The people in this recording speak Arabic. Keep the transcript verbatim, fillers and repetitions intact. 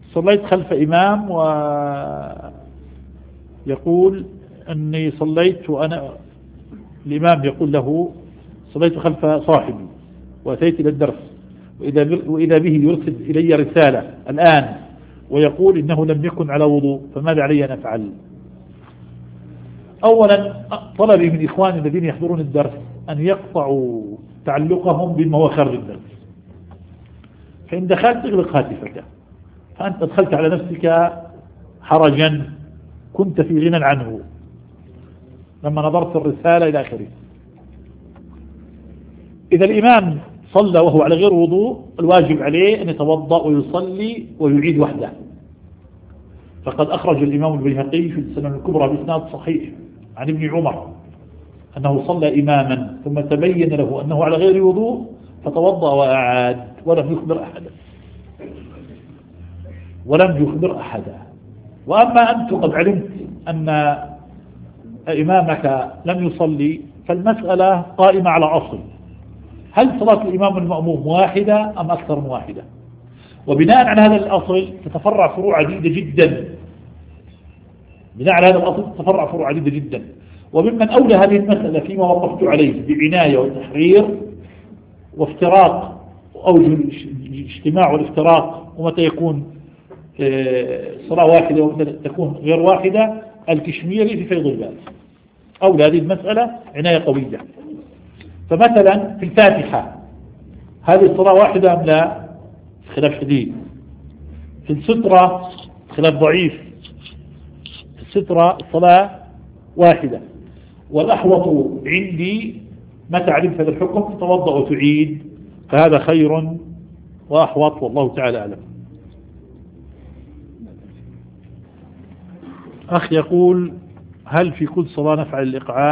صليت خلف إمام ويقول أني صليت وأنا الإمام يقول له صليت خلف صاحبي وأتيت إلى الدرس وإذا, وإذا به يرسل إلي رسالة الآن ويقول إنه لم يكن على وضوء، فماذا علي أن أفعل؟ أولا طلبي من إخواني الذين يحضرون الدرس أن يقطعوا تعلقهم بما هو خارج الدرس، فإن دخلت اغلق هاتفك، فأنت أدخلت على نفسك حرجا كنت في غنى عنه لما نظرت الرسالة إلى آخره. إذا الإمام صلى وهو على غير وضوء الواجب عليه أن يتوضأ ويصلي ويعيد وحده، فقد أخرج الإمام البيهقي في السنن الكبرى بإسناد صحيح عن ابن عمر أنه صلى إماما ثم تبين له أنه على غير وضوء فتوضأ وأعاد ولم يخبر أحدا ولم يخبر أحدا. وأما أنت قد علمت أن إمامك لم يصلي فالمسألة قائمة على أصل: هل صلاة الإمام المأموم واحدة أم أكثر من واحدة؟ وبناء على هذا الأصل تتفرع فروع عديدة جدا بناء على هذا الأصل تتفرع فروع عديدة جدا وممن أولى هذه المسألة فيما وقفت عليه بعناية وتحرير وافتراق أوجه الاجتماع والافتراق ومتى يكون صلاة واحدة ومتى تكون غير واحدة الكشميري في فيض البال أولى هذه المسألة عناية قوية. فمثلا في الفاتحة هذه الصلاة واحدة أم لا؟ خلاف شديد. في السترة خلاف ضعيف، في السترة الصلاة واحدة. والأحوط عندي متى علمت هذا الحكم تتوضأ وتعيد، فهذا خير وأحوط والله تعالى أعلم. أخ يقول: هل في كل صلاة نفعل الإقعاء؟